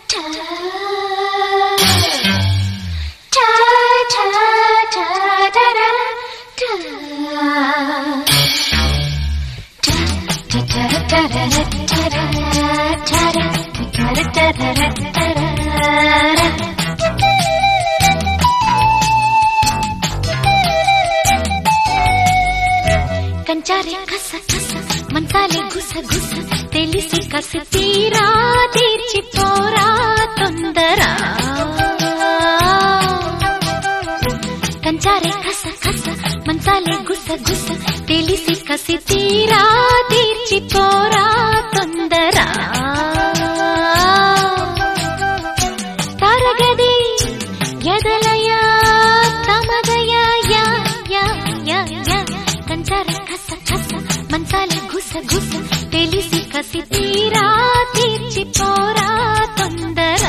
కంచారే కస కస మంచాలే గుస గుస తెలిసి కసి తీరా తీర్చిపోరా తొందర కంచారే కస కస మంచాలే గుస గుస తెలిసి కసి తీరా తీర్చిపోరా తొందర తరగది ఎదలయ తమదయ యా యా యా యా కంచారే కస కస మంచాలే గుస గుస తెలిసి కసి తీరా తీర్చిపోరా తొందర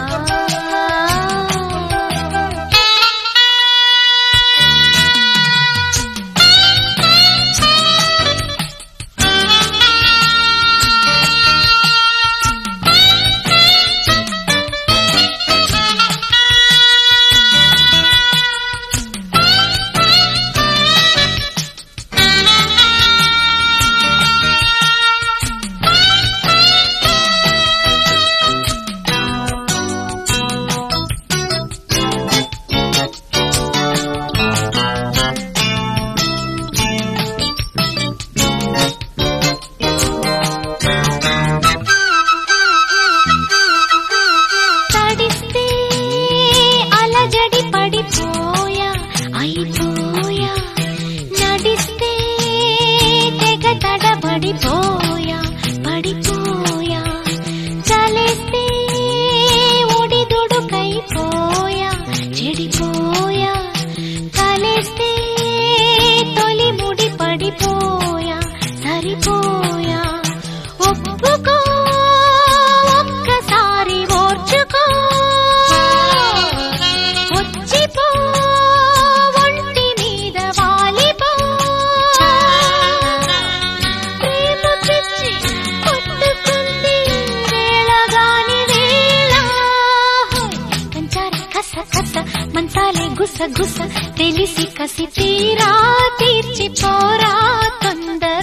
మంచాలే గుస గుస తెలిసి కసి తీరా తీర్చిపోరా తొందర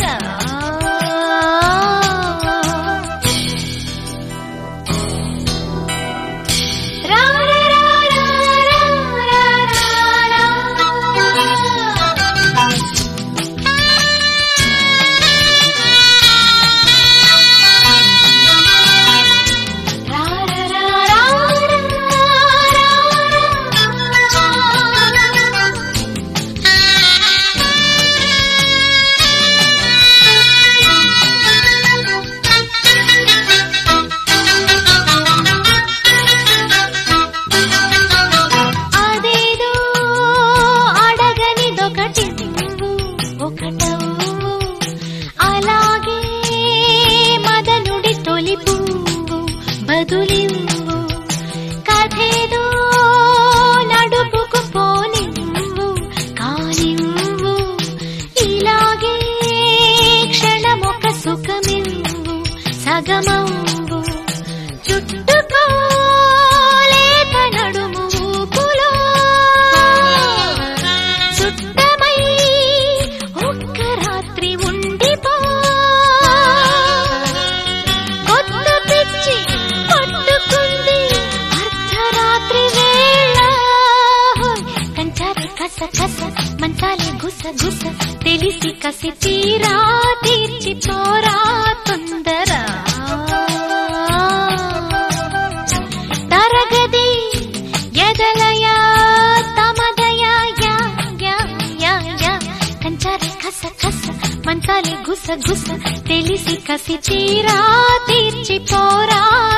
బదులివ్వు కథేదో నడుపుకు పోనివ్వు కానివ్వు ఇలాగే క్షణమొక సుఖమివ్వు సగమవ్వు చుట్టుకోలేక నడుము ఊపులో చుట్టమై ఒక్క రాత్రి ఉండిపో కొత్త పిచ్చి పట్టుకుంది అర్ధరాత్రి వేళ కంచారే కస కస మంచాలే గుస గుస తెలిసి కసి తీరా తీర్చిపోరా తొందర తరగది ఎదలయ తమదయ యా యా యా యా కంచారే కస కస మంచాలే గుస గుస తెలిసి కసి తీరా తీర్చిపోరా